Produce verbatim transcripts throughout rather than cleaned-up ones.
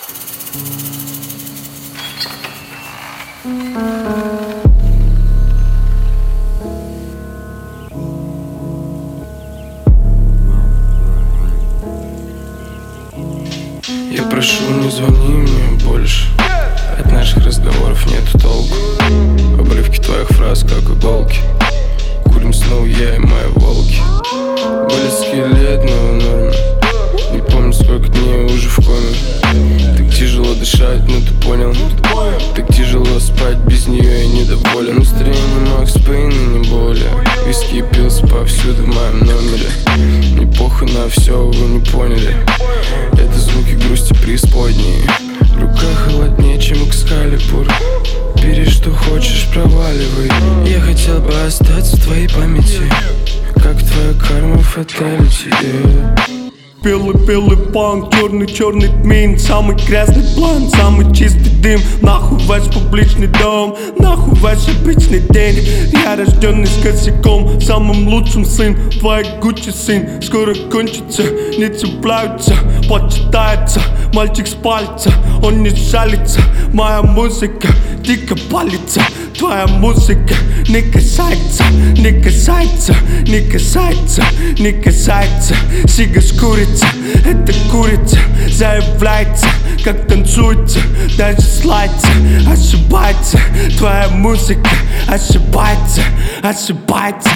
Я прошу, не звони мне больше. От наших разговоров нету толку. Обрывки твоих фраз, как иголки. Курим снова я и мои волки. Болит скелет, но в норме. Не помню, сколько дней уже в коме. Так тяжело дышать, ну ты понял. Так тяжело спать, без нее я недоволен. Настроение Макс Пейн и не более. Виски пился повсюду в моем номере. Мне похуй на все, вы не поняли. Это звуки грусти преисподней. Рука холоднее, чем Экскалибур. Бери, что хочешь, проваливай. Я хотел бы остаться в твоей памяти, как твоя карма фаталити. Белый-белый панк, черный-черный тмин. Самый грязный план, самый чистый дым. Нахуй весь публичный дом, нахуй весь обычный день. Я рожденный с косяком, самым лучшим сын. Твой Гуччи сын, скоро кончится. Не цепляются, почитается. Мальчик с пальца, он не жалится. Моя музыка дико палится. Твоя музыка не касается, не касается, не касается, не касается. Сига с курица, это курица заявляется, как танцуется, даже слайдится. Ошибается, твоя музыка ошибается, ошибается.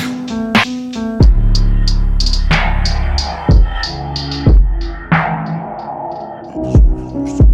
Что